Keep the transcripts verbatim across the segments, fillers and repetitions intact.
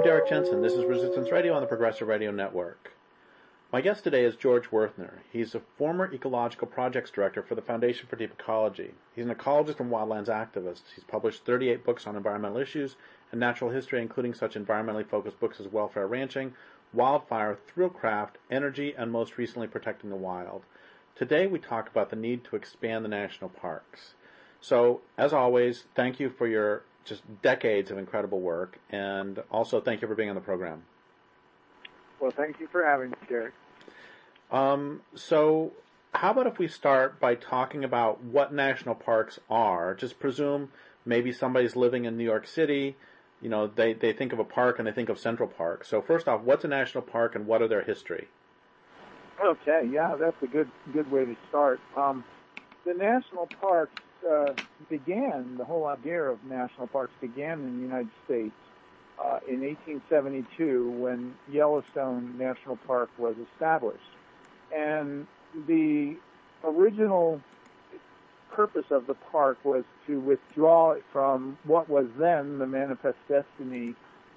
I'm Derek Jensen. This is Resistance Radio on the Progressive Radio Network. My guest today is George Werthner. He's a former ecological projects director for the Foundation for Deep Ecology. He's an ecologist and wildlands activist. He's published thirty-eight books on environmental issues and natural history, including such environmentally focused books as Welfare Ranching, Wildfire, Thrillcraft, Energy, and most recently Protecting the Wild. Today we talk about the need to expand the national parks. So, as always, thank you for your just decades of incredible work, and also thank you for being on the program. Well, thank you for having me, Derek. Um, so, how about if we start by talking about what national parks are? Just presume maybe somebody's living in New York City, you know, they, they think of a park and they think of Central Park. So first off, what's a national park and what are their history? Okay, yeah, that's a good good way to start. Um, the national parks uh, began, the whole idea of national parks began in the United States uh, in eighteen seventy-two when Yellowstone National Park was established. And the original purpose of the park was to withdraw it from what was then the Manifest Destiny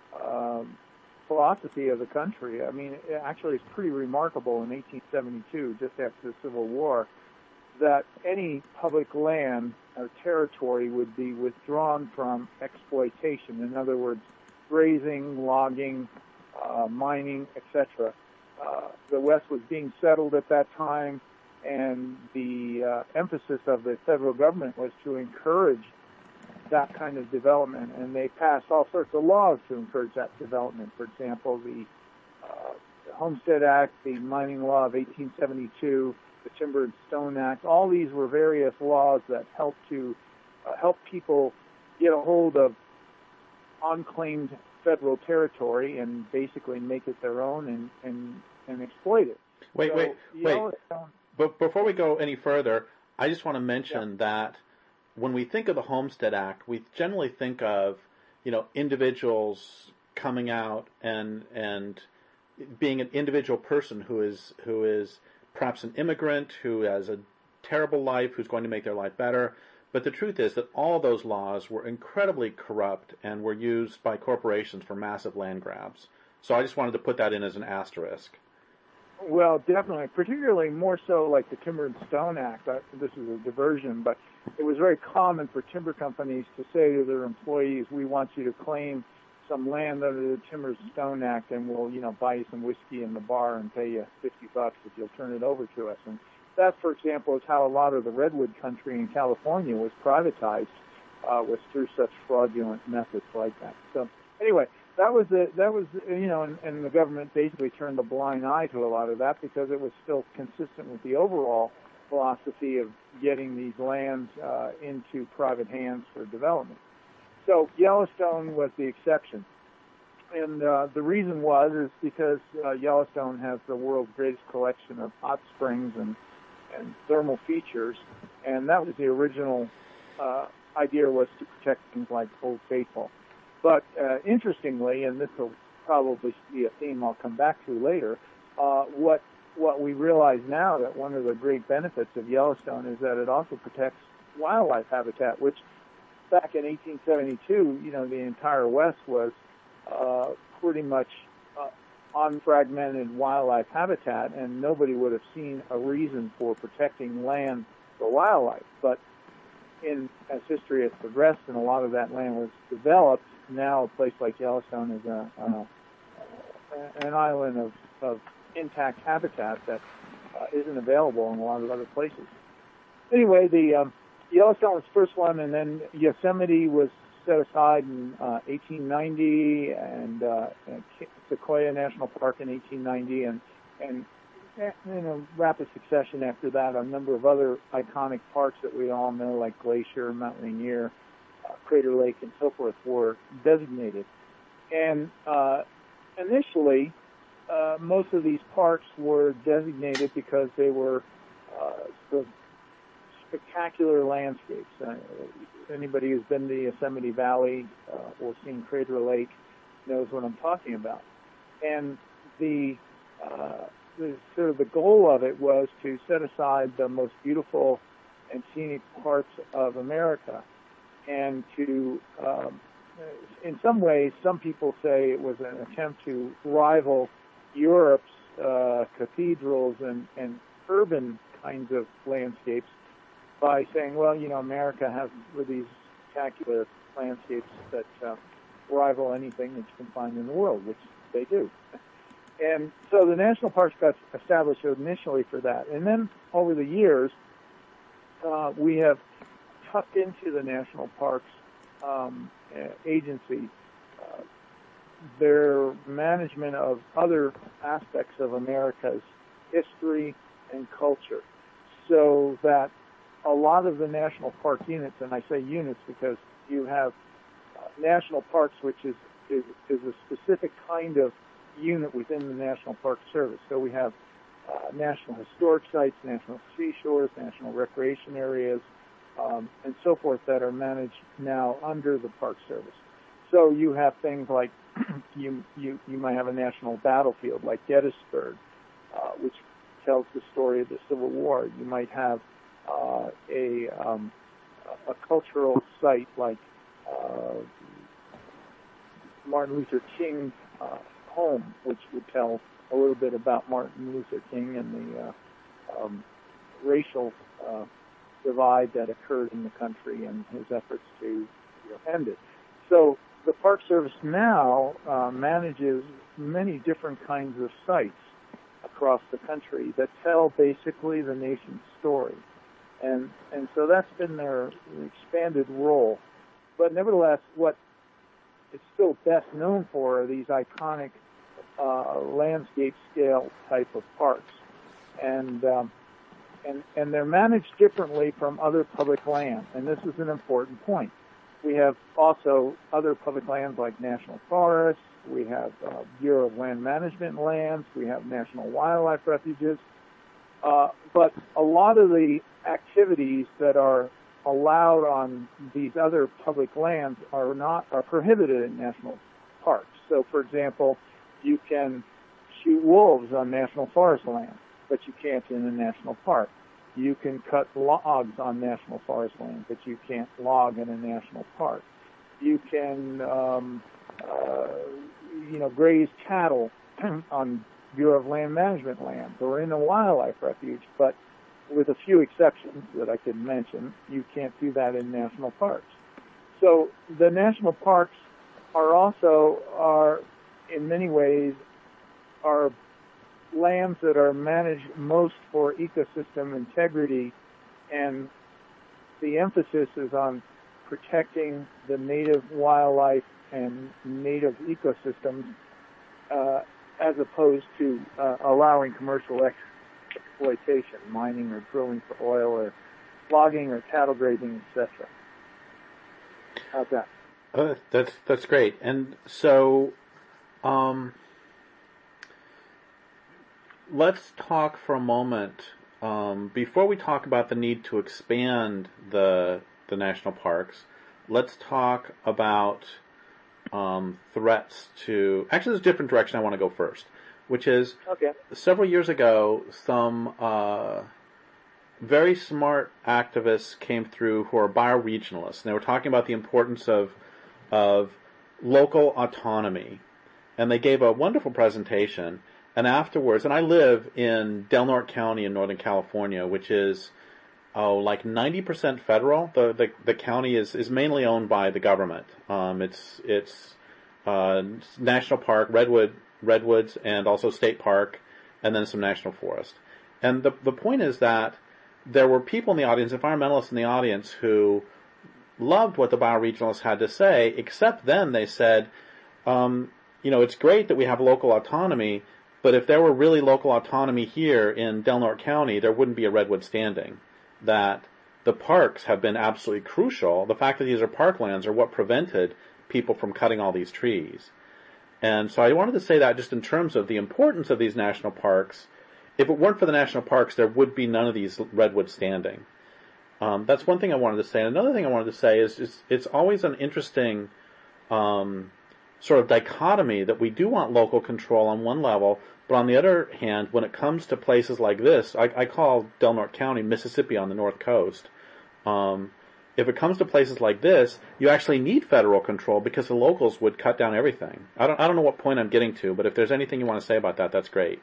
um, philosophy of the country. I mean, it actually, it's pretty remarkable in eighteen seventy-two, just after the Civil War, that any public land or territory would be withdrawn from exploitation. In other words, grazing, logging, uh, mining, et cetera. Uh, the West was being settled at that time, and the uh, emphasis of the federal government was to encourage that kind of development, and they passed all sorts of laws to encourage that development. For example, the, uh, the Homestead Act, the Mining Law of eighteen seventy-two, the Timber and Stone Act. All these were various laws that helped to uh, help people get a hold of unclaimed federal territory and basically make it their own and, and, and exploit it. Wait, so, wait, wait. Know, but before we go any further, I just want to mention yeah. that when we think of the Homestead Act, we generally think of, you know, individuals coming out and and being an individual person who is who is perhaps an immigrant, who has a terrible life, who's going to make their life better. But the truth is that all those laws were incredibly corrupt and were used by corporations for massive land grabs. So I just wanted to put that in as an asterisk. Well, definitely, particularly more so like the Timber and Stone Act. I, this is a diversion, but it was very common for timber companies to say to their employees, we want you to claim some land under the Timber and Stone Act, and we'll, you know, buy you some whiskey in the bar and pay you fifty bucks if you'll turn it over to us. And that, for example, is how a lot of the redwood country in California was privatized, uh, was through such fraudulent methods like that. So anyway, that was the, that was you know, and, and the government basically turned a blind eye to a lot of that because it was still consistent with the overall philosophy of getting these lands uh, into private hands for development. So Yellowstone was the exception. And uh, the reason was is because uh, Yellowstone has the world's greatest collection of hot springs and, and thermal features, and that was the original uh, idea, was to protect things like Old Faithful. But uh, interestingly, and this will probably be a theme I'll come back to later, uh, what what we realize now, that one of the great benefits of Yellowstone is that it also protects wildlife habitat, which back in eighteen seventy-two, you know, the entire West was uh, pretty much uh, unfragmented wildlife habitat, and nobody would have seen a reason for protecting land for wildlife. But in as history has progressed and a lot of that land was developed, now a place like Yellowstone is a, uh, an island of, of intact habitat that uh, isn't available in a lot of other places. Anyway, the um, Yellowstone was the first one, and then Yosemite was set aside in uh, eighteen ninety, and, uh, and Sequoia National Park in eighteen ninety, and, and in a rapid succession after that, a number of other iconic parks that we all know, like Glacier, Mount Rainier, uh, Crater Lake, and so forth, were designated. And uh, initially, uh, most of these parks were designated because they were uh, sort of spectacular landscapes. Uh, anybody who's been to Yosemite Valley uh, or seen Crater Lake knows what I'm talking about. And the uh, The, sort of the goal of it was to set aside the most beautiful and scenic parts of America and to um, in some ways, some people say it was an attempt to rival Europe's uh, cathedrals and, and urban kinds of landscapes by saying, well, you know, America has these spectacular landscapes that uh, rival anything that you can find in the world, which they do. And so the national parks got established initially for that. And then over the years, uh, we have tucked into the national parks um, agency uh, their management of other aspects of America's history and culture, so that a lot of the national park units, and I say units because you have uh, national parks, which is, is, is a specific kind of unit within the National Park Service. So we have uh, national historic sites, national seashores, national recreation areas, um, and so forth that are managed now under the Park Service. So you have things like you you you might have a national battlefield like Gettysburg, uh, which tells the story of the Civil War. You might have uh, a um, a cultural site like uh, Martin Luther King's uh, home, which would tell a little bit about Martin Luther King and the uh, um, racial uh, divide that occurred in the country and his efforts to you know, end it. So the Park Service now uh, manages many different kinds of sites across the country that tell basically the nation's story. And and so that's been their expanded role. But nevertheless, what it's still best known for are these iconic uh, landscape scale type of parks. And, um, and, and they're managed differently from other public land. And this is an important point. We have also other public lands like national forests. We have uh, Bureau of Land Management lands. We have national wildlife refuges. Uh, but a lot of the activities that are allowed on these other public lands are not are prohibited in national parks. So, for example, you can shoot wolves on national forest land, but you can't in a national park. You can cut logs on national forest land, but you can't log in a national park. You can, um, uh, you know, graze cattle on Bureau of Land Management lands or in a wildlife refuge, but with a few exceptions that I could mention, you can't do that in national parks. So the national parks are also, are in many ways, are lands that are managed most for ecosystem integrity, and the emphasis is on protecting the native wildlife and native ecosystems uh, as opposed to uh, allowing commercial exploitation, mining or drilling for oil or logging or cattle grazing, et cetera. How's that? Uh, that's that's great. And so, um, let's talk for a moment, um, before we talk about the need to expand the the national parks, let's talk about um, threats to... Actually, there's a different direction I want to go first, which is, okay. Several years ago, some uh, very smart activists came through who are bioregionalists, and they were talking about the importance of of local autonomy. And they gave a wonderful presentation. And afterwards, and I live in Del Norte County in Northern California, which is, oh, like ninety percent federal. The, the, the county is, is mainly owned by the government. Um, it's, it's, uh, national park, Redwood, Redwoods, and also state park, and then some national forest. And the, the point is that there were people in the audience, environmentalists in the audience, who loved what the bioregionalists had to say, except then they said, um, you know, it's great that we have local autonomy, but if there were really local autonomy here in Del Norte County, there wouldn't be a redwood standing. That the parks have been absolutely crucial. The fact that these are parklands are what prevented people from cutting all these trees. And so I wanted to say that just in terms of the importance of these national parks. If it weren't for the national parks, there would be none of these redwoods standing. Um, that's one thing I wanted to say. And another thing I wanted to say is, is it's always an interesting um, sort of dichotomy that we do want local control on one level, but on the other hand, when it comes to places like this, I, I call Del Norte County Mississippi on the North Coast. Um, if it comes to places like this, you actually need federal control because the locals would cut down everything. I don't I don't know what point I'm getting to, but if there's anything you want to say about that, that's great.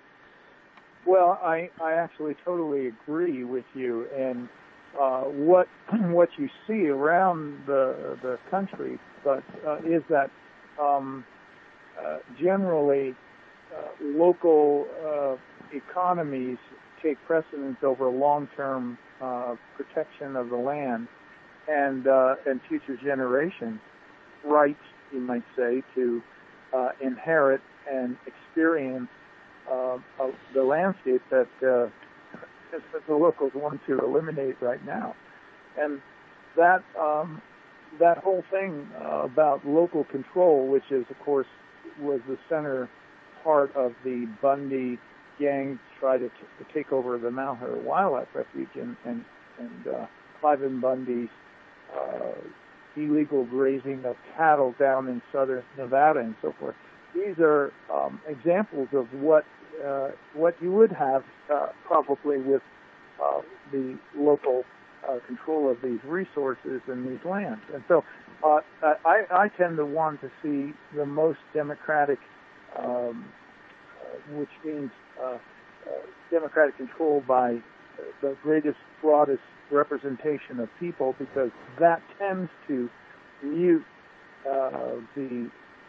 Well, I, I actually totally agree with you. And uh, what what you see around the the country, but uh, is that um, uh, generally uh, local uh, economies take precedence over long-term uh, protection of the land and uh, and future generations' rights, you might say, to uh, inherit and experience uh, uh, the landscape that uh, that the locals want to eliminate right now. And that um, that whole thing uh, about local control, which is, of course, was the center part of the Bundy gang try to, t- to take over the Mount Hood Wildlife Refuge and and, and uh, Cliven Bundy's uh, illegal grazing of cattle down in southern Nevada and so forth. These are um, examples of what uh, what you would have uh, probably with uh, the local uh, control of these resources and these lands. And so uh, I, I tend to want to see the most democratic, um, uh, which means uh, uh, democratic control by the greatest, broadest representation of people, because that tends to mute uh, the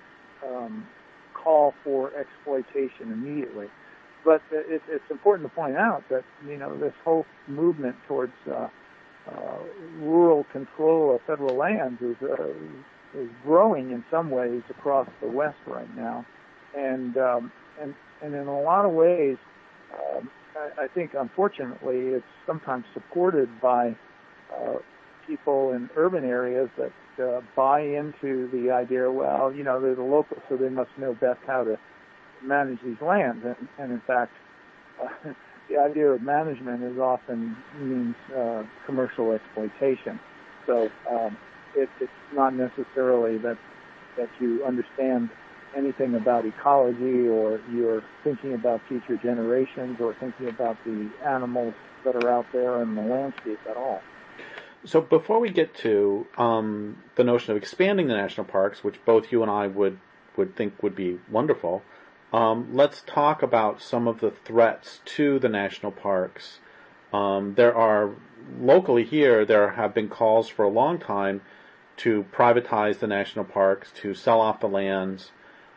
um, call for exploitation immediately. But it, it's important to point out that, you know, this whole movement towards uh, uh, rural control of federal lands is uh, is growing in some ways across the West right now, and um, and and in a lot of ways, um, I, I think unfortunately it's sometimes supported by uh, people in urban areas that uh, buy into the idea, well, you know, they're the locals, so they must know best how to manage these lands, and, and in fact, uh, the idea of management is often means uh, commercial exploitation. So um, it, it's not necessarily that that you understand anything about ecology, or you're thinking about future generations, or thinking about the animals that are out there and the landscape at all. So before we get to um, the notion of expanding the national parks, which both you and I would, would think would be wonderful, um, let's talk about some of the threats to the national parks. Um, there are, locally here, there have been calls for a long time to privatize the national parks, to sell off the lands,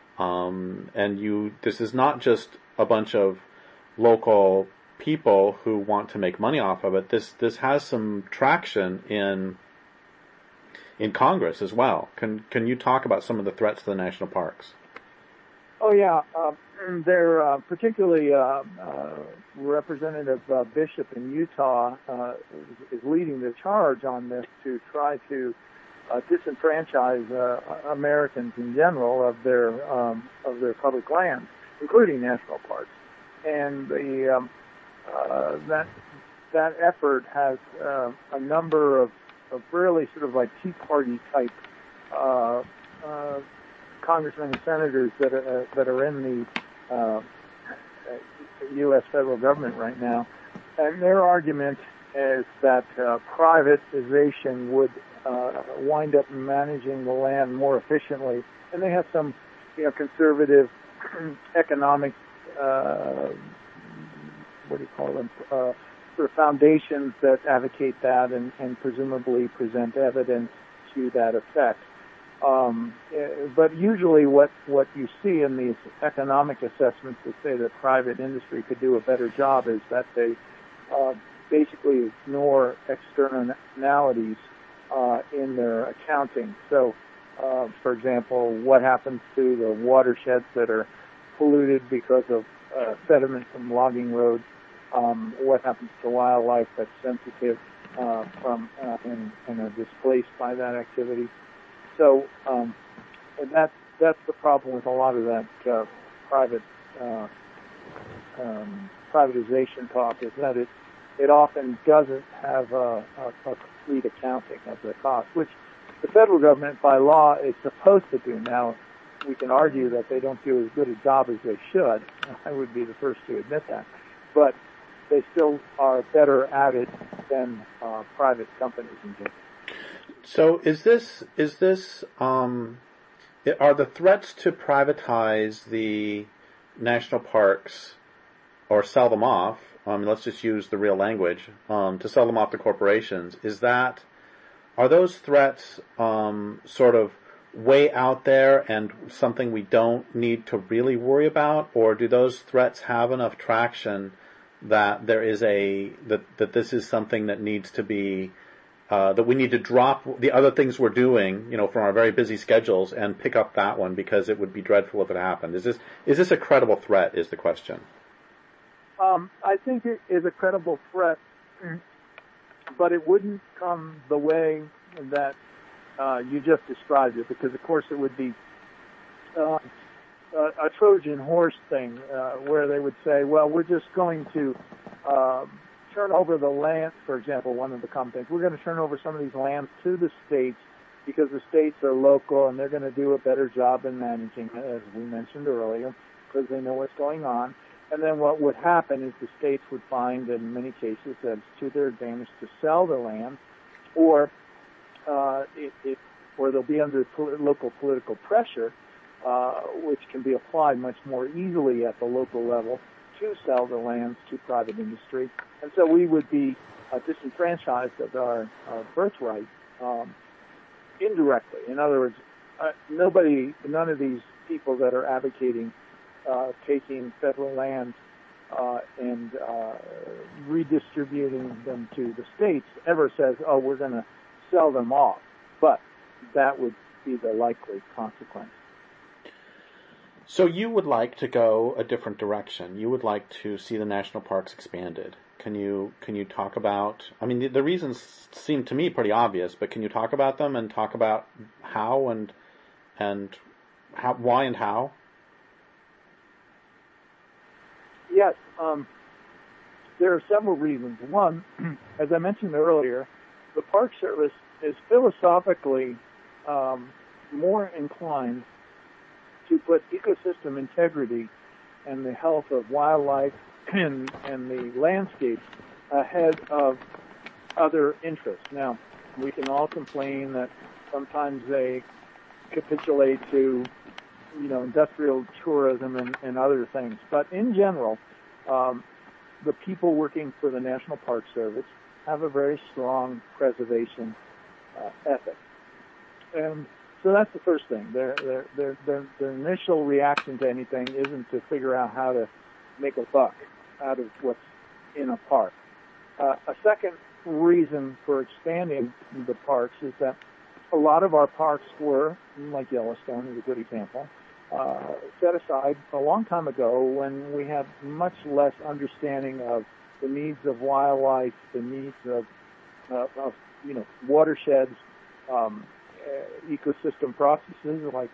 um, and you. This is not just a bunch of local people who want to make money off of it. This this has some traction in in Congress as well. Can can you talk about some of the threats to the national parks? Oh yeah, uh, they're uh, particularly uh, uh, Representative uh, Bishop in Utah uh, is, is leading the charge on this to try to uh, disenfranchise uh, Americans in general of their um, of their public lands, including national parks, and the um, Uh, that that effort has uh, a number of, of really sort of like Tea Party type uh, uh, congressmen and senators that are, uh, that are in the uh, U S federal government right now, and their argument is that uh, privatization would uh, wind up managing the land more efficiently, and they have some, you know, conservative economic. Uh, what do you call them, uh, sort of foundations that advocate that and, and presumably present evidence to that effect. Um, but usually what, what you see in these economic assessments that say that private industry could do a better job is that they uh, basically ignore externalities uh, in their accounting. So, uh, for example, what happens to the watersheds that are polluted because of uh, sediment from logging roads? Um, what happens to wildlife that's sensitive uh, from uh, and, and are displaced by that activity? So um, that's that's the problem with a lot of that uh, private uh, um, privatization talk, is that it it often doesn't have a, a, a complete accounting of the cost, which the federal government by law is supposed to do. Now, we can argue that they don't do as good a job as they should. I would be the first to admit that, but they still are better at it than uh, private companies in general. So is this is this um, are the threats to privatize the national parks or sell them off? Um, let's just use the real language um, to sell them off to corporations. Is that are those threats um, sort of way out there and something we don't need to really worry about, or do those threats have enough traction that there is a that that this is something that needs to be uh, that we need to drop the other things we're doing, you know, from our very busy schedules and pick up that one because it would be dreadful if it happened? Is this is this a credible threat? Is the question. Um, I think it is a credible threat, but it wouldn't come the way that uh, you just described it, because of course it would be uh, a, a Trojan horse thing uh, where they would say, well, we're just going to uh, turn over the land, for example, one of the common things, we're going to turn over some of these lands to the states because the states are local and they're going to do a better job in managing it, as we mentioned earlier, because they know what's going on. And then what would happen is the states would find, in many cases, that it's to their advantage to sell the land, or uh, it, it, or they'll be under pol- local political pressure, uh, which can be applied much more easily at the local level to sell the lands to private industry. And so we would be uh, disenfranchised of our, our birthright um, indirectly. In other words, uh, nobody, none of these people that are advocating Uh, taking federal land uh, and uh, redistributing them to the states ever says, oh, we're going to sell them off. But that would be the likely consequence. So you would like to go a different direction. You would like to see the national parks expanded. Can you can you talk about, I mean, the, the reasons seem to me pretty obvious, but can you talk about them and talk about how and and how, why and how? Yes, um, there are several reasons. One, as I mentioned earlier, the Park Service is philosophically um, more inclined to put ecosystem integrity and the health of wildlife and, and the landscapes ahead of other interests. Now, we can all complain that sometimes they capitulate to you know, industrial tourism and, and other things. But in general, um, the people working for the National Park Service have a very strong preservation uh, ethic. And so that's the first thing. Their, their, their, their, their initial reaction to anything isn't to figure out how to make a buck out of what's in a park. Uh, a second reason for expanding the parks is that a lot of our parks were, like Yellowstone is a good example, Uh, set aside a long time ago when we had much less understanding of the needs of wildlife, the needs of, uh, of you know, watersheds, um, uh, ecosystem processes like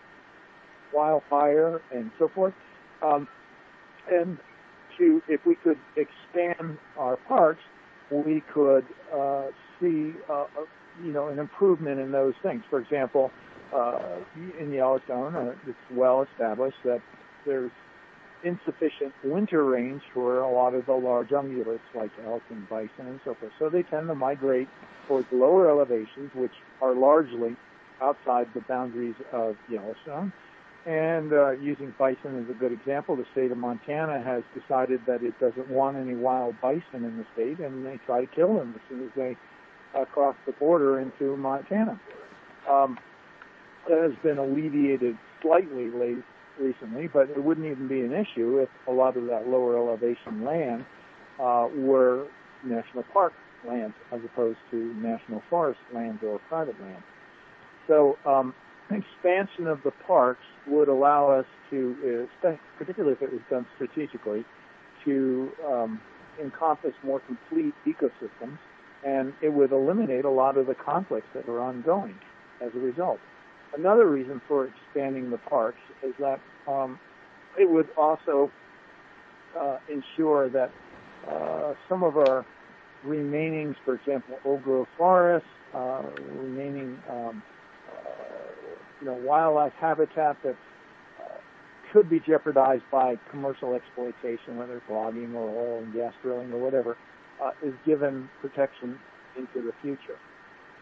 wildfire and so forth. Um, and to, if we could expand our parks, we could uh, see, uh, you know, an improvement in those things. For example, Uh, in Yellowstone, uh, it's well established that there's insufficient winter range for a lot of the large ungulates like elk and bison and so forth. So they tend to migrate towards lower elevations, which are largely outside the boundaries of Yellowstone. And uh, using bison as a good example, the state of Montana has decided that it doesn't want any wild bison in the state, and they try to kill them as soon as they uh, cross the border into Montana. Um, That has been alleviated slightly late recently, but it wouldn't even be an issue if a lot of that lower elevation land uh, were national park lands as opposed to national forest lands or private land. So um, expansion of the parks would allow us to, uh, particularly if it was done strategically, to um, encompass more complete ecosystems, and it would eliminate a lot of the conflicts that are ongoing as a result. Another reason for expanding the parks is that um, it would also uh, ensure that uh, some of our remaining, for example, old-growth forests, uh, remaining um, uh, you know, wildlife habitat that uh, could be jeopardized by commercial exploitation, whether it's logging or oil and gas drilling or whatever, uh, is given protection into the future.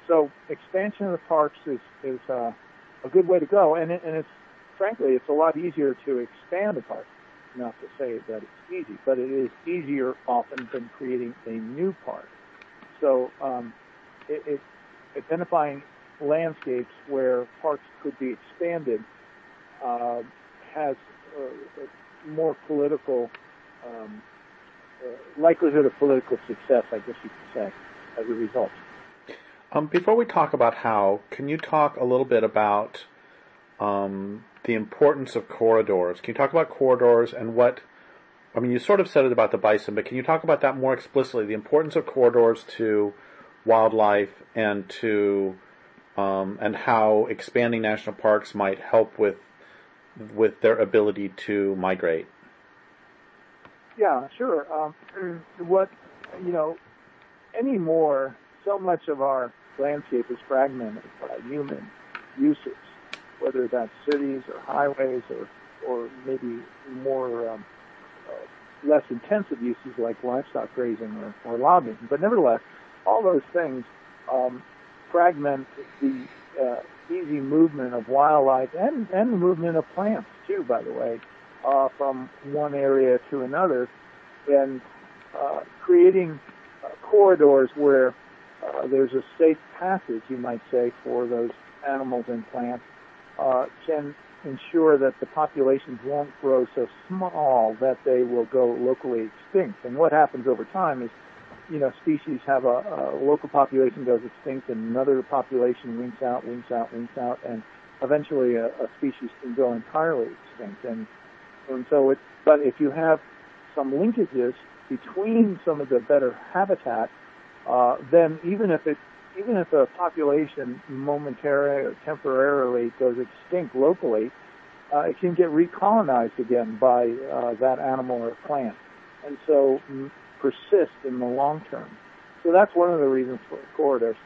so expansion of the parks is is uh, a good way to go, and it, and it's frankly it's a lot easier to expand a park. Not to say that it's easy, but it is easier often than creating a new park. So um, it, it, identifying landscapes where parks could be expanded uh, has uh, more political um, uh, likelihood of political success, I guess you could say, as a result. Um, before we talk about how, can you talk a little bit about um, the importance of corridors? Can you talk about corridors and what, I mean, you sort of said it about the bison, but can you talk about that more explicitly, the importance of corridors to wildlife and to, um, and how expanding national parks might help with, with their ability to migrate? Yeah, sure. Um, what, you know, anymore, so much of our landscape is fragmented by human uses, whether that's cities or highways or, or maybe more um, uh, less intensive uses like livestock grazing or, or logging. But nevertheless, all those things um, fragment the uh, easy movement of wildlife and, and the movement of plants, too, by the way, uh, from one area to another, and uh, creating uh, corridors where uh, there's a safe passage, you might say, for those animals and plants, uh, can ensure that the populations won't grow so small that they will go locally extinct. And what happens over time is, you know, species have a, a local population goes extinct and another population winks out, winks out, winks out, and eventually a, a species can go entirely extinct. And, and so it, but if you have some linkages between some of the better habitat, uh, then even if it even if a population momentarily or temporarily goes extinct locally, uh, it can get recolonized again by uh, that animal or plant, and so m- persist in the long term. So that's one of the reasons for corridors.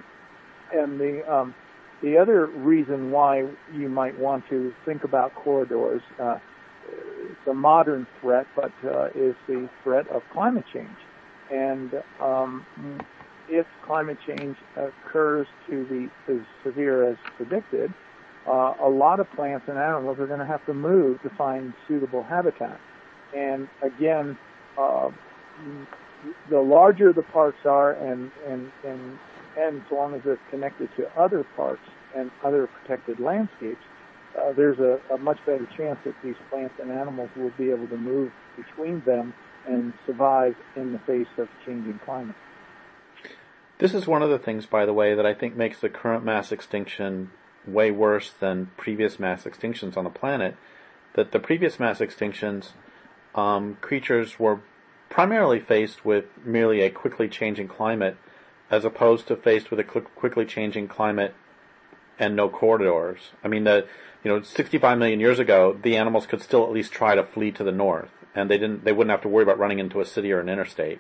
And the um, the other reason why you might want to think about corridors, uh, it's a modern threat, but uh, is the threat of climate change. And um, if climate change occurs to be as severe as predicted, uh, a lot of plants and animals are going to have to move to find suitable habitat. And again, uh, the larger the parks are, and and and and so long as they're connected to other parks and other protected landscapes, uh, there's a, a much better chance that these plants and animals will be able to move between them and survive in the face of changing climate. This is one of the things, by the way, that I think makes the current mass extinction way worse than previous mass extinctions on the planet. That the previous mass extinctions, um, creatures were primarily faced with merely a quickly changing climate, as opposed to faced with a quickly changing climate and no corridors. I mean, the you know, sixty-five million years ago, the animals could still at least try to flee to the north, and they didn't. They wouldn't have to worry about running into a city or an interstate.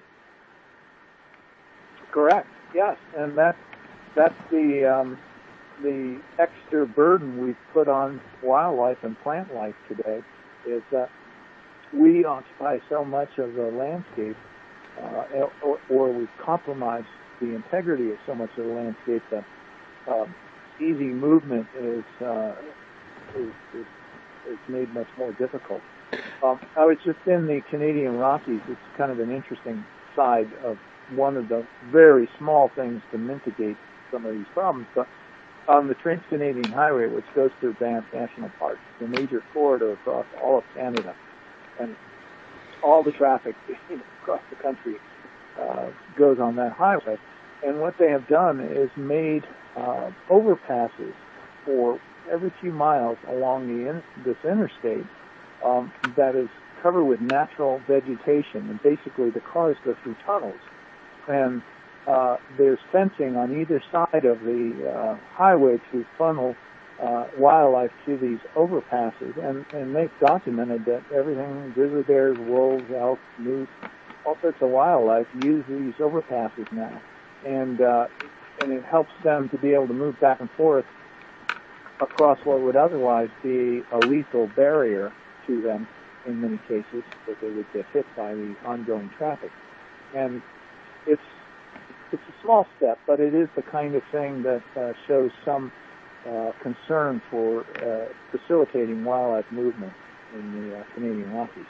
Correct. Yes, and that's that's the um, the extra burden we've put on wildlife and plant life today, is that we occupy so much of the landscape, uh, or, or we've compromised the integrity of so much of the landscape that um, easy movement is, uh, is, is is made much more difficult. Um, I was just in the Canadian Rockies. It's kind of an interesting side of one of the very small things to mitigate some of these problems. But on the Trans-Canadian Highway, which goes through Banff National Park, it's a major corridor across all of Canada, and all the traffic across the country uh, goes on that highway. And what they have done is made uh, overpasses for every few miles along the in, this interstate um, that is covered with natural vegetation, and basically the cars go through tunnels. And uh, there's fencing on either side of the uh, highway to funnel uh, wildlife to these overpasses, and, and they've documented that everything, grizzly bears, wolves, elk, moose, all sorts of wildlife use these overpasses now. And, uh, and it helps them to be able to move back and forth across what would otherwise be a lethal barrier to them in many cases, that they would get hit by the ongoing traffic. And it's it's a small step, but it is the kind of thing that uh, shows some uh, concern for uh, facilitating wildlife movement in the uh, Canadian Rockies.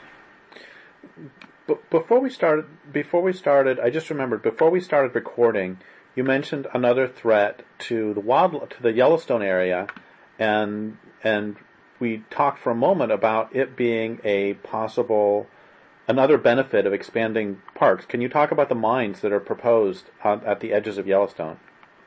But before we started, before we started, I just remembered before we started recording, you mentioned another threat to the wild to the Yellowstone area, and and we talked for a moment about it being a possible another benefit of expanding parks. Can you talk about the mines that are proposed uh, at the edges of Yellowstone?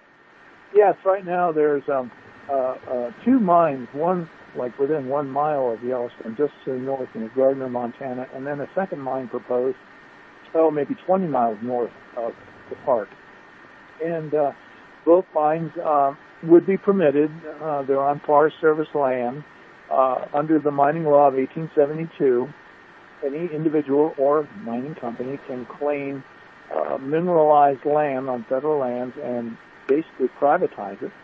Yes, right now there's um, uh, uh, two mines, one like within one mile of Yellowstone, just to the north in Gardner, Montana, and then a second mine proposed, oh, maybe twenty miles north of the park. And uh, both mines uh, would be permitted. Uh, they're on Forest Service land uh, under the mining law of eighteen seventy-two. Any individual or mining company can claim uh, mineralized land on federal lands and basically privatize it,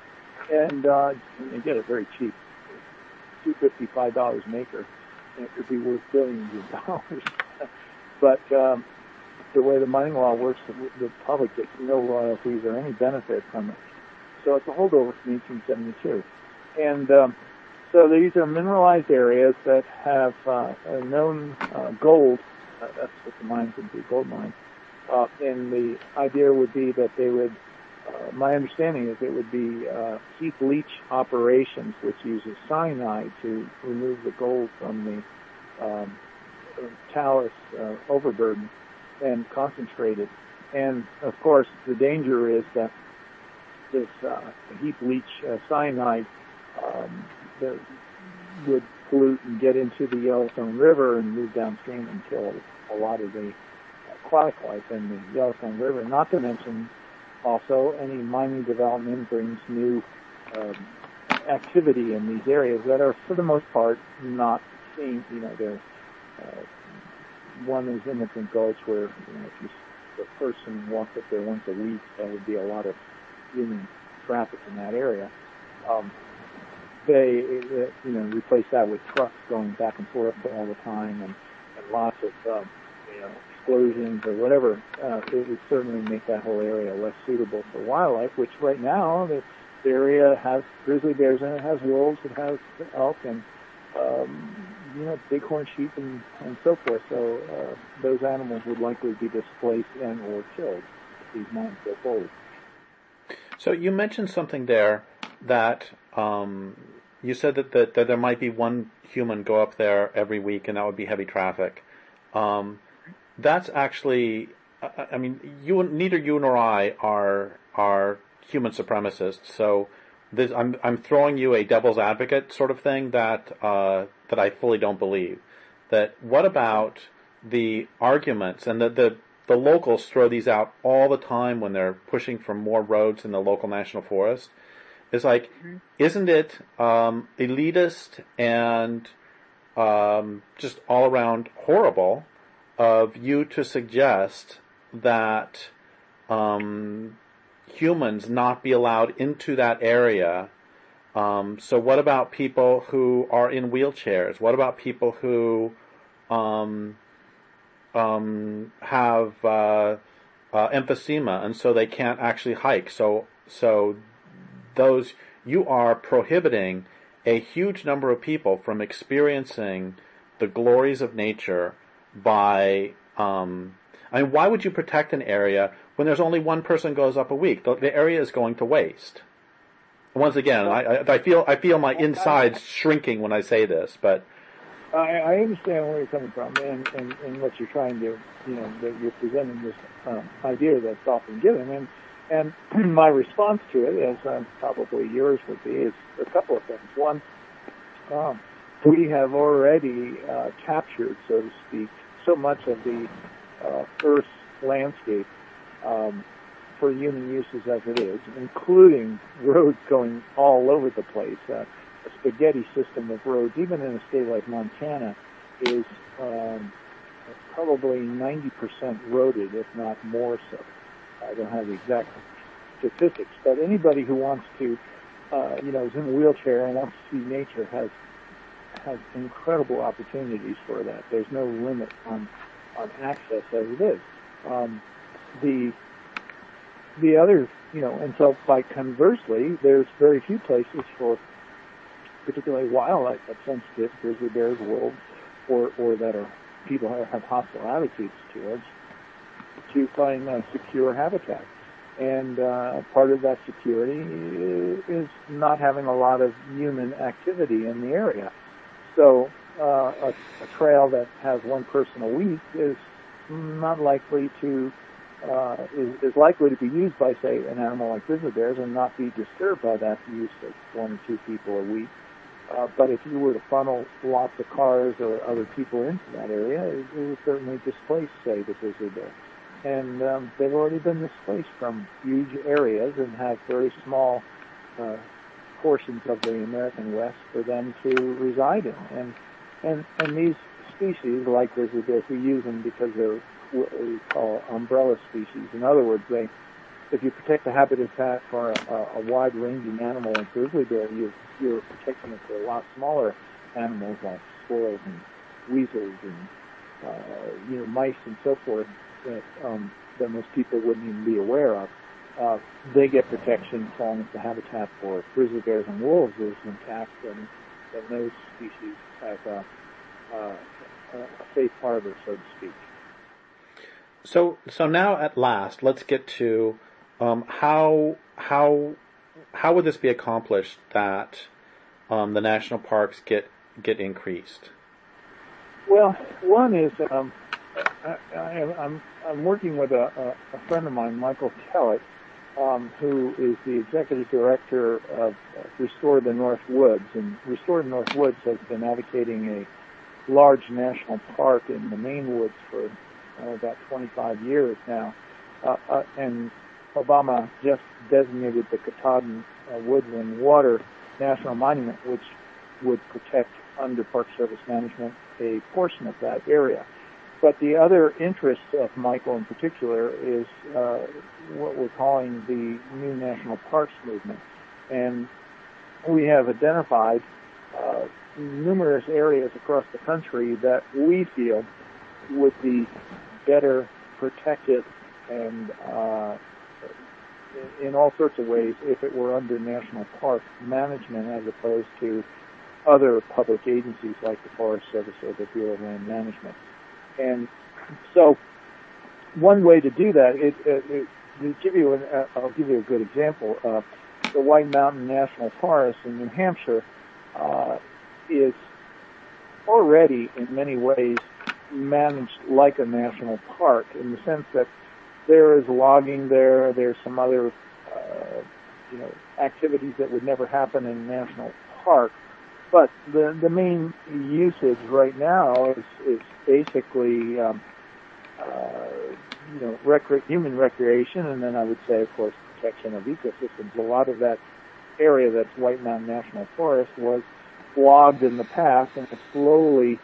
and uh, they get it very cheap, two hundred fifty-five dollars an acre, and it could be worth billions of dollars. But um, the way the mining law works, the, the public gets no royalties or any benefit from it. So it's a holdover from eighteen seventy-two. And um, so these are mineralized areas that have uh, a known uh, gold. Uh, that's what the mines would be, gold mines. Uh, and the idea would be that they would, uh, my understanding is it would be uh, heap leach operations, which uses cyanide to remove the gold from the um, talus uh, overburden and concentrate it. And of course, the danger is that this uh, heap leach uh, cyanide um, that would pollute and get into the Yellowstone River and move downstream and kill a lot of the aquatic life in the Yellowstone River. Not to mention, also, any mining development brings new um, activity in these areas that are, for the most part, not seen. You know, they're uh, one is Immigrant Gulch, where you know, if you, if a person walked up there once a week, there would be a lot of human traffic in that area. Um, they, uh, you know, replace that with trucks going back and forth all the time, and, and lots of, um, you know, explosions or whatever. Uh, it would certainly make that whole area less suitable for wildlife. Which right now the, the area has grizzly bears in it, has wolves, it has elk, and um, you know, bighorn sheep and, and so forth. So uh, those animals would likely be displaced and or killed if these mines go forward. So you mentioned something there that um, you said that, that, that there might be one human go up there every week, and that would be heavy traffic. Um, that's actually, I, I mean, you neither you nor I are are human supremacists. So this, I'm I'm throwing you a devil's advocate sort of thing that uh, that I fully don't believe. That what about the arguments and the the The locals throw these out all the time when they're pushing for more roads in the local national forest. It's like, mm-hmm. Isn't it um, elitist and um, just all around horrible of you to suggest that um, humans not be allowed into that area? Um, so what about people who are in wheelchairs? What about people who Um, Um, have uh, uh, emphysema, and so they can't actually hike. So, so those you are prohibiting a huge number of people from experiencing the glories of nature by. Um, I mean, why would you protect an area when there's only one person goes up a week? The, the area is going to waste. Once again, I, I, I feel I feel my insides shrinking when I say this, but. I, I understand where you're coming from and, and, and what you're trying to, you know, that you're presenting this um, idea that's often given. And and my response to it, as um, probably yours would be, is a couple of things. One, um, we have already uh, captured, so to speak, so much of the uh, Earth's landscape um, for human uses as it is, including roads going all over the place. Uh, A spaghetti system of roads, even in a state like Montana, is um, probably ninety percent roaded, if not more so. I don't have the exact statistics, but anybody who wants to, uh, you know, is in a wheelchair and wants to see nature has has incredible opportunities for that. There's no limit on on access as it is. Um, the the other, you know, and so by conversely, there's very few places for particularly wildlife that's sensitive, grizzly bears, wolves, or, or that are people have hostile attitudes towards, to find a secure habitat. And uh, part of that security is not having a lot of human activity in the area. So uh, a, a trail that has one person a week is not likely to, uh, is, is likely to be used by, say, an animal like grizzly bears and not be disturbed by that use of one or two people a week. Uh, but if you were to funnel lots of cars or other people into that area, it, it would certainly displace, say, the grizzly bear. And um, they've already been displaced from huge areas and have very small uh, portions of the American West for them to reside in. And and and these species, like grizzly bears, we use them because they're what we call umbrella species. In other words, they if you protect the habitat for a, a wide-ranging animal like grizzly bear, you, you're protecting it for a lot smaller animals like squirrels and weasels and uh, you know mice and so forth that um, that most people wouldn't even be aware of. Uh, they get protection as long as the habitat for grizzly bears and wolves is intact, and, and those species have a, uh, a safe harbor, so to speak. So, so now at last, let's get to um, how how how would this be accomplished that um, the national parks get get increased? Well, one is um, I, I, I'm I'm working with a, a, a friend of mine, Michael Kellett, um, who is the executive director of Restore the North Woods, and Restore the North Woods has been advocating a large national park in the Maine woods for uh, about twenty-five years now, uh, uh, and Obama just designated the Katahdin uh, Woodland Water National Monument, which would protect under Park Service management a portion of that area. But the other interest of Michael in particular is uh, what we're calling the New National Parks movement. And we have identified uh, numerous areas across the country that we feel would be better protected and uh, in all sorts of ways if it were under national park management as opposed to other public agencies like the Forest Service or the Bureau of Land Management. And so one way to do that, it, it, it, to give you an, uh, I'll give you a good example. Uh, the White Mountain National Forest in New Hampshire uh, is already in many ways managed like a national park in the sense that there is logging there, there's some other uh, you know, activities that would never happen in a national park. But the the main usage right now is is basically um, uh, you know recre- human recreation, and then I would say, of course, protection of ecosystems. A lot of that area that's White Mountain National Forest was logged in the past and is slowly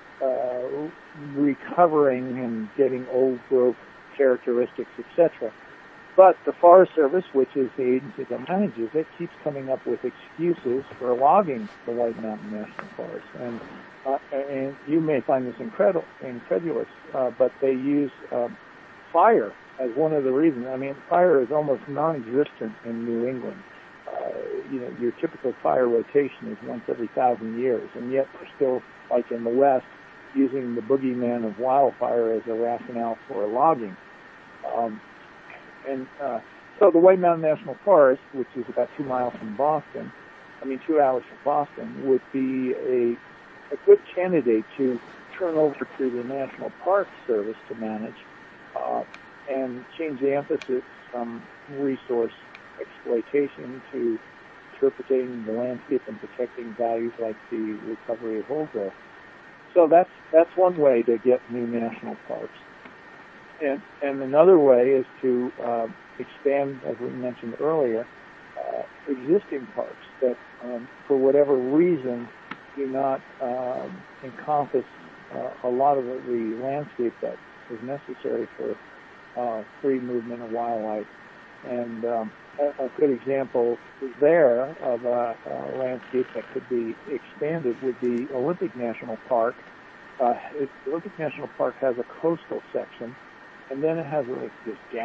uh, recovering and getting old growth characteristics, et cetera. But the Forest Service, which is the agency that manages it, keeps coming up with excuses for logging the White Mountain National Forest. And, uh, and you may find this incredible, incredulous, uh, but they use uh, fire as one of the reasons. I mean, fire is almost non-existent in New England. Uh, you know, your typical fire rotation is once every thousand years, and yet we're still, like in the West, using the boogeyman of wildfire as a rationale for logging. Um, And uh, so the White Mountain National Forest, which is about two miles from Boston, I mean two hours from Boston, would be a, a good candidate to turn over to the National Park Service to manage uh, and change the emphasis from resource exploitation to interpreting the landscape and protecting values like the recovery of old growth. So that's that's one way to get new national parks. And, and another way is to uh, expand, as we mentioned earlier, uh, existing parks that, um, for whatever reason, do not um, encompass uh, a lot of the landscape that is necessary for uh, free movement of wildlife. And um, a, a good example there of a, a landscape that could be expanded would be Olympic National Park. Uh, it, Olympic National Park has a coastal section, and then it has like this gap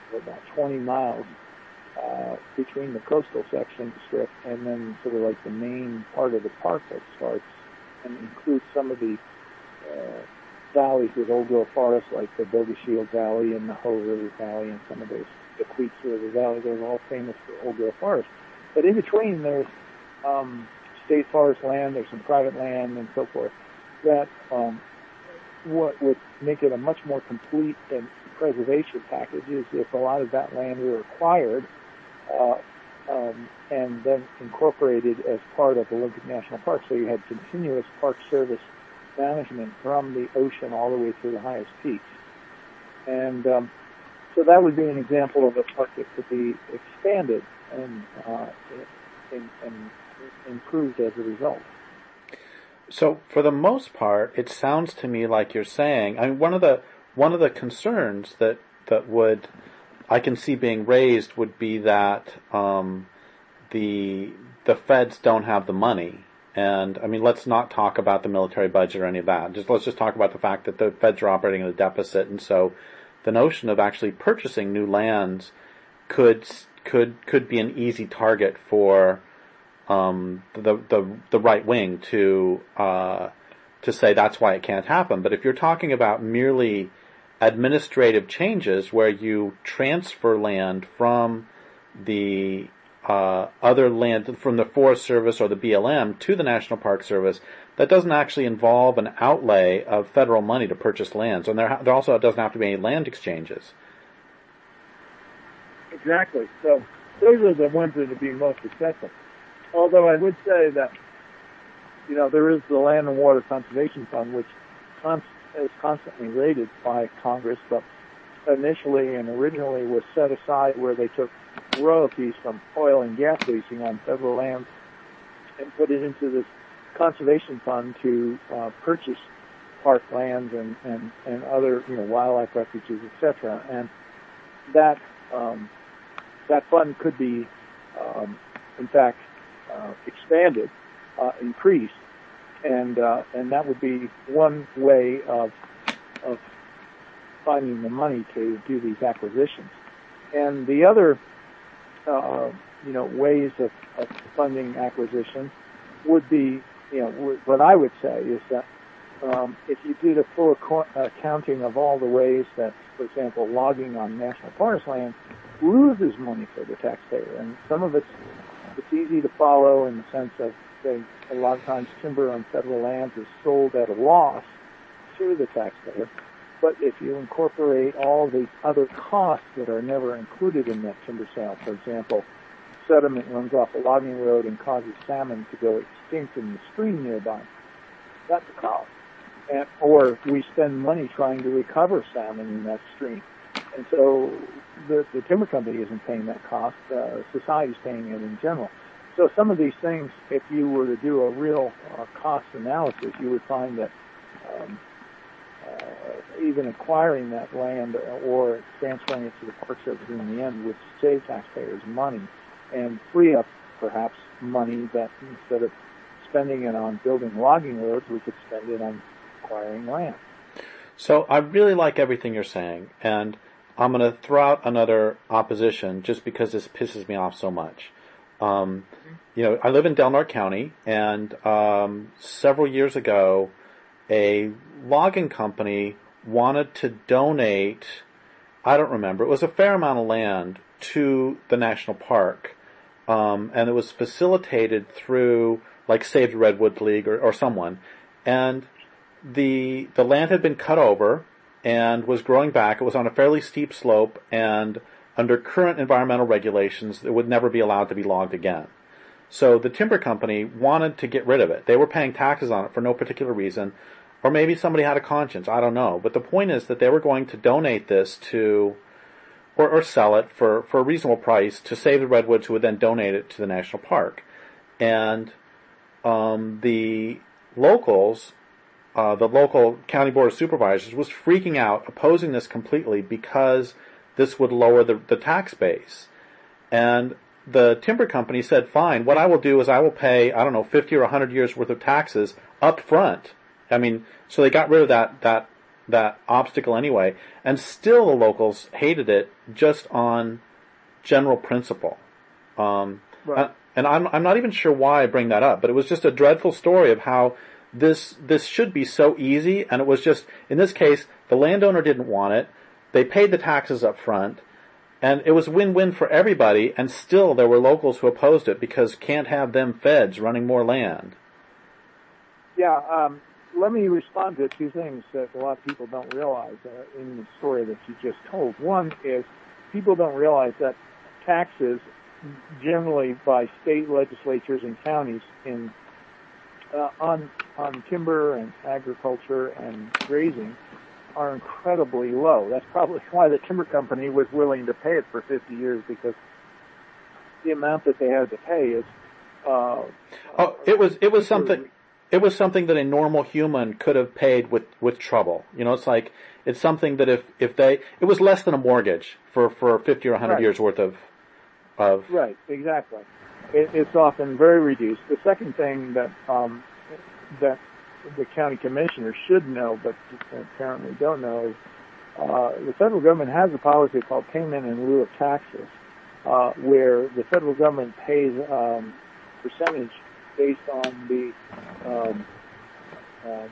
about twenty miles uh, between the coastal section strip and then sort of like the main part of the park that starts and includes some of the uh, valleys with old growth forests like the Boga Shield Valley and the Hoh River Valley and some of those, the Queets River Valley. They're all famous for old growth forests. But in between there's um, state forest land, there's some private land and so forth that um, what would make it a much more complete and preservation package is if a lot of that land were acquired uh, um, and then incorporated as part of Olympic National Park. So you had continuous Park Service management from the ocean all the way to the highest peaks. And um, so that would be an example of a park that could be expanded and, uh, and, and improved as a result. So for the most part, it sounds to me like you're saying, I mean, one of the one of the concerns that that would I can see being raised would be that um, the the feds don't have the money. And I mean, let's not talk about the military budget or any of that. Just let's just talk about the fact that the feds are operating in a deficit, and so the notion of actually purchasing new lands could could could be an easy target for um, the the the right wing to uh, to say that's why it can't happen. But if you're talking about merely administrative changes where you transfer land from the Uh, other land from the Forest Service or the B L M to the National Park Service, that doesn't actually involve an outlay of federal money to purchase lands, and there, there also doesn't have to be any land exchanges. Exactly. So those are the ones that would be most accessible. Although I would say that, you know, there is the Land and Water Conservation Fund, which const- is constantly rated by Congress, but initially and originally was set aside where they took royalties from oil and gas leasing on federal lands and put it into this conservation fund to uh, purchase park lands and, and, and other, you know, wildlife refuges, et cetera. And that um, that fund could be, um, in fact, uh, expanded, uh, increased, and uh, and that would be one way of of finding the money to do these acquisitions. And the other Uh, you know, ways of, of funding acquisition would be, you know, what I would say is that um, if you did a full accounting of all the ways that, for example, logging on national forest land loses money for the taxpayer, and some of it's it's easy to follow in the sense of, say, a lot of times timber on federal lands is sold at a loss to the taxpayer. But if you incorporate all the other costs that are never included in that timber sale, for example, sediment runs off a logging road and causes salmon to go extinct in the stream nearby, that's a cost. And, or we spend money trying to recover salmon in that stream. And so the, the timber company isn't paying that cost. Uh, society's paying it in general. So some of these things, if you were to do a real uh, cost analysis, you would find that um, Uh, even acquiring that land or transferring it to the Park Service in the end would save taxpayers money and free up perhaps money that instead of spending it on building logging roads, we could spend it on acquiring land. So I really like everything you're saying, and I'm going to throw out another opposition just because this pisses me off so much. Um, you know, I live in Del Norte County, and um, several years ago, a logging company wanted to donate, I don't remember, it was a fair amount of land to the national park. Um, and it was facilitated through, like, Save the Redwoods League or, or someone. And the, the land had been cut over and was growing back. It was on a fairly steep slope, and under current environmental regulations, it would never be allowed to be logged again. So the timber company wanted to get rid of it. They were paying taxes on it for no particular reason, or maybe somebody had a conscience, I don't know. But the point is that they were going to donate this to, or, or sell it for, for a reasonable price to Save the Redwoods, who would then donate it to the national park. And um, the locals, uh, the local county board of supervisors was freaking out, opposing this completely because this would lower the, the tax base. And the timber company said, fine, what I will do is I will pay, I don't know, fifty or one hundred years worth of taxes up front. I mean, so they got rid of that, that that obstacle anyway, and still the locals hated it just on general principle. Um, right. and I'm I'm not even sure why I bring that up, but it was just a dreadful story of how this this should be so easy, and it was just, in this case, the landowner didn't want it. They paid the taxes up front, and it was win-win for everybody, and still there were locals who opposed it because can't have them feds running more land. Yeah, um, let me respond to two things that a lot of people don't realize uh, in the story that you just told. One is people don't realize that taxes, generally by state legislatures and counties, in uh, on on timber and agriculture and grazing, are incredibly low. That's probably why the timber company was willing to pay it for fifty years, because the amount that they had to pay is. Uh, oh, it was it was something. It was something that a normal human could have paid with, with trouble. You know, it's like, it's something that if, if they, it was less than a mortgage for, for fifty or one hundred right. years worth of, of. Right, exactly. It, it's often very reduced. The second thing that, um, that the county commissioners should know, but apparently don't know, is, uh, the federal government has a policy called payment in lieu of taxes, uh, where the federal government pays, um, percentage based on the um, uh,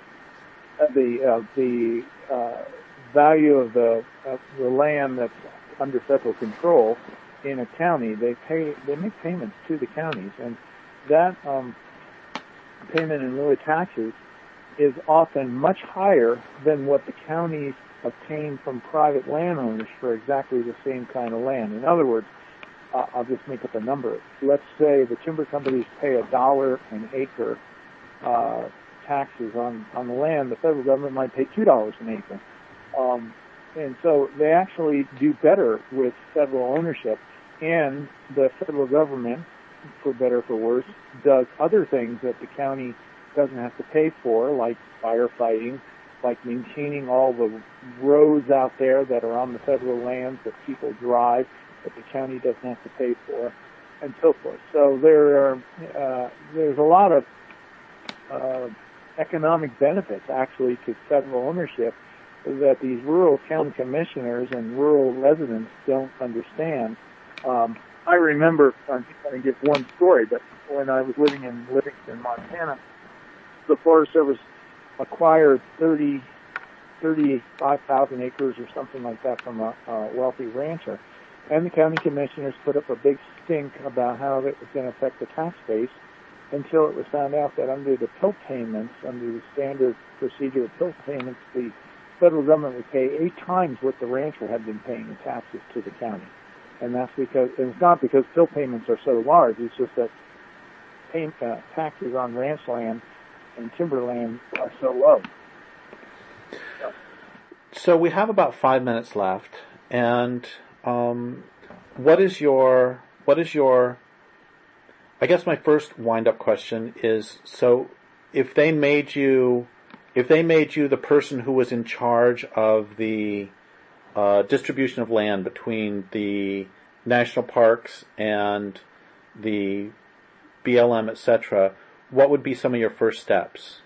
the uh, the uh, value of the of the land that's under federal control in a county. They pay they make payments to the counties, and that um, payment in lieu of taxes is often much higher than what the counties obtain from private landowners for exactly the same kind of land. In other words, Uh, I'll just make up a number. Let's say the timber companies pay a dollar an acre uh, taxes on, on the land. The federal government might pay two dollars an acre. Um, and so they actually do better with federal ownership. And the federal government, for better or for worse, does other things that the county doesn't have to pay for, like firefighting, like maintaining all the roads out there that are on the federal lands that people drive, that the county doesn't have to pay for, and so forth. So there are uh, there's a lot of uh, economic benefits actually to federal ownership that these rural county commissioners and rural residents don't understand. Um, I remember, I'm just going to give one story, but when I was living in Livingston, Montana, the Forest Service acquired thirty, thirty-five thousand acres or something like that from a, a wealthy rancher. And the county commissioners put up a big stink about how it was going to affect the tax base, until it was found out that under the P I L payments, under the standard procedure of P I L payments, the federal government would pay eight times what the rancher had been paying in taxes to the county. And that's because, and it's not because P I L payments are so large, it's just that pay, uh, taxes on ranch land and timberland are so low. So, so we have about five minutes left, and Um, what is your, what is your, I guess my first wind-up question is, so if they made you, if they made you the person who was in charge of the uh, distribution of land between the national parks and the B L M, et cetera, what would be some of your first steps?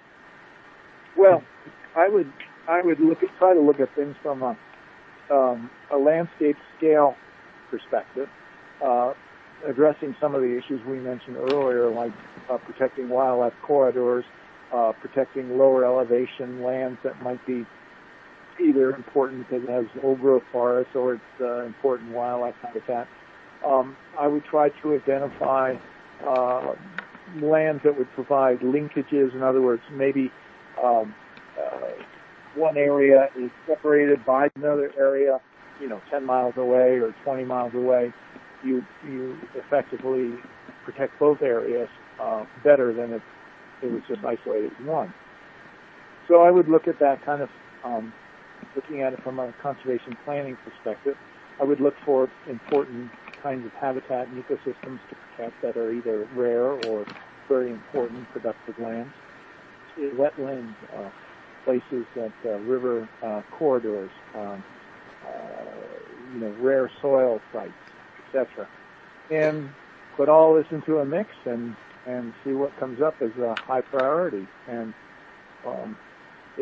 Well, I would, I would look at, try to look at things from a Um, a landscape scale perspective, uh, addressing some of the issues we mentioned earlier, like uh, protecting wildlife corridors, uh, protecting lower elevation lands that might be either important because it has old growth forests or it's uh, important wildlife habitat. Um, I would try to identify uh, lands that would provide linkages. In other words, maybe um, uh, one area is separated by another area, you know, ten miles away or twenty miles away. You you effectively protect both areas uh, better than if it was just isolated one. So I would look at that kind of, um, looking at it from a conservation planning perspective. I would look for important kinds of habitat and ecosystems to protect that are either rare or very important productive lands. Wetlands, uh, places that uh, river uh, corridors, um, uh, you know, rare soil sites, et cetera, and put all this into a mix and and see what comes up as a high priority. And um, it's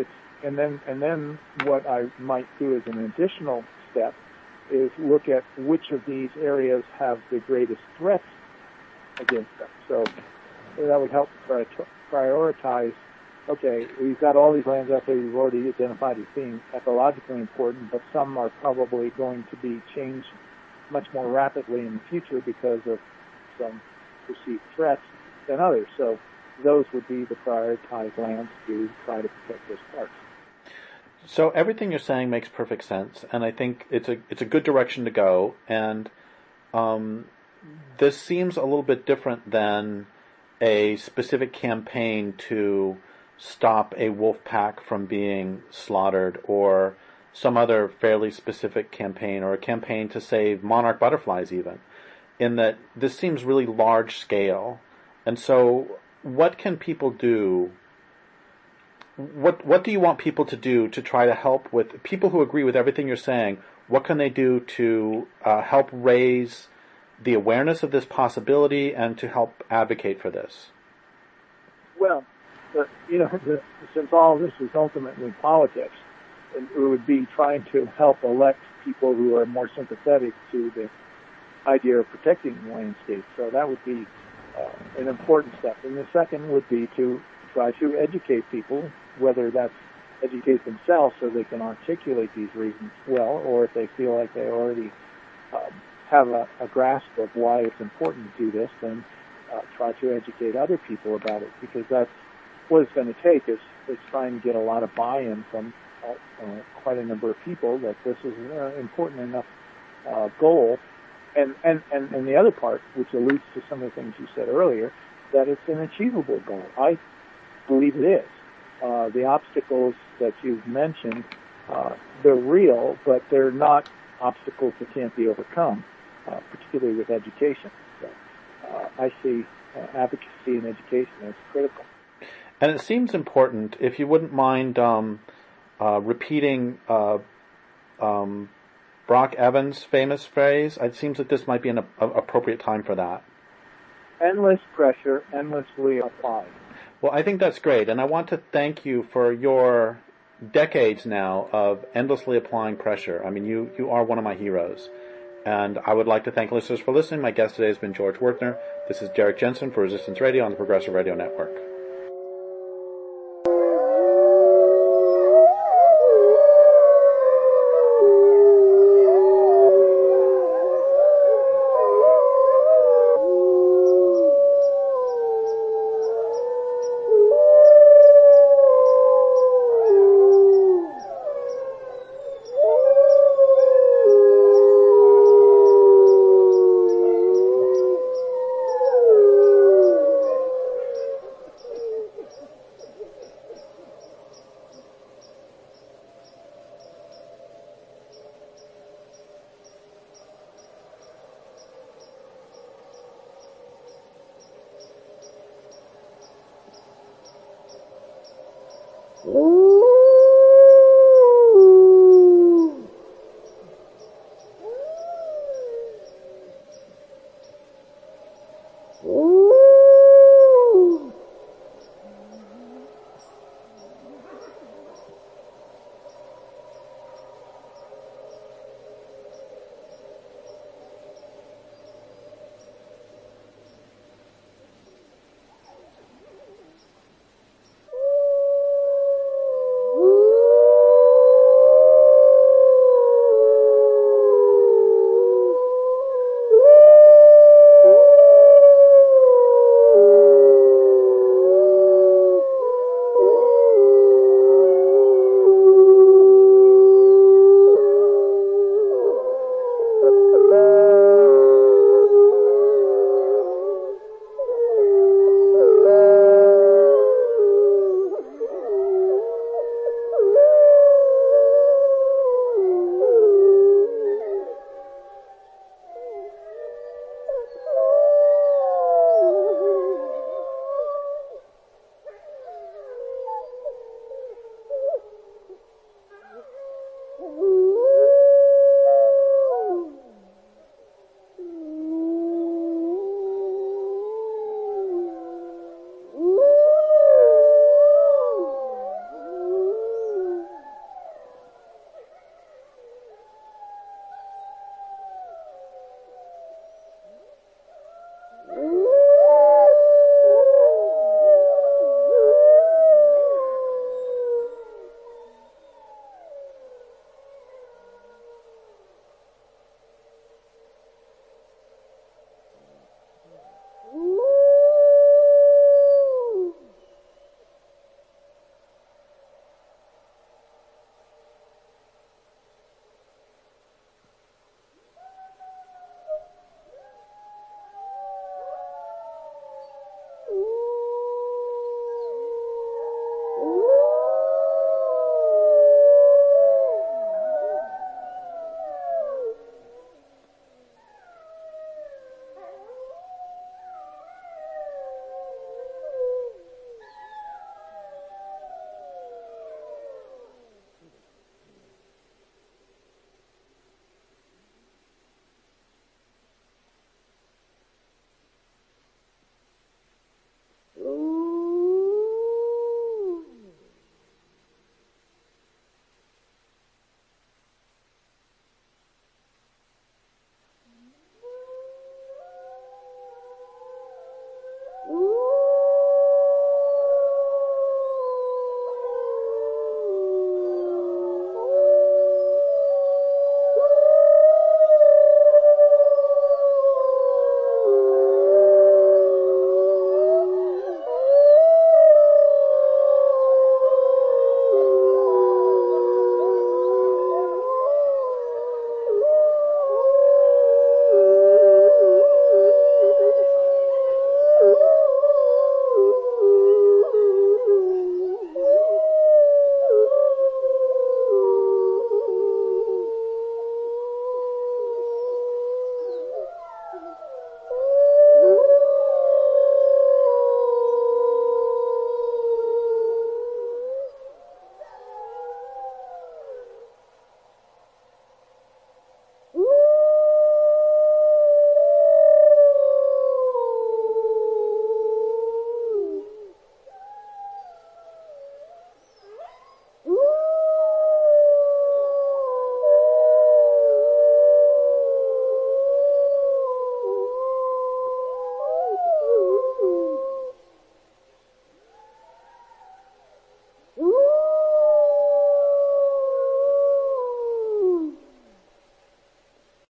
and then and then what I might do as an additional step is look at which of these areas have the greatest threats against them. So that would help prioritize. Okay, we've got all these lands out there you've already identified as being ecologically important, but some are probably going to be changed much more rapidly in the future because of some perceived threats than others. So those would be the prioritized lands to try to protect those parks. So everything you're saying makes perfect sense, and I think it's a it's a good direction to go. And um, this seems a little bit different than a specific campaign to stop a wolf pack from being slaughtered, or some other fairly specific campaign, or a campaign to save monarch butterflies even, in that this seems really large scale. And so what can people do, what what do you want people to do to try to help with, people who agree with everything you're saying, what can they do to uh, help raise the awareness of this possibility and to help advocate for this? Well, the, you know, the, since all this is ultimately politics, it would be trying to help elect people who are more sympathetic to the idea of protecting the landscape. So that would be uh, an important step. And the second would be to try to educate people, whether that's educate themselves so they can articulate these reasons well, or if they feel like they already um, have a, a grasp of why it's important to do this, then uh, try to educate other people about it, because that's what it's going to take is, is trying to get a lot of buy-in from uh, uh, quite a number of people that this is an important enough uh, goal. And, and, and, and the other part, which alludes to some of the things you said earlier, that it's an achievable goal. I believe it is. Uh, the obstacles that you've mentioned, uh, they're real, but they're not obstacles that can't be overcome, uh, particularly with education. So uh, I see uh, advocacy and education as critical. And it seems important, if you wouldn't mind um, uh, repeating uh, um, Brock Evans' famous phrase, it seems that this might be an a- appropriate time for that. Endless pressure, endlessly applied. Well, I think that's great, and I want to thank you for your decades now of endlessly applying pressure. I mean, you, you are one of my heroes. And I would like to thank listeners for listening. My guest today has been George Werthner. This is Derek Jensen for Resistance Radio on the Progressive Radio Network. Ooh.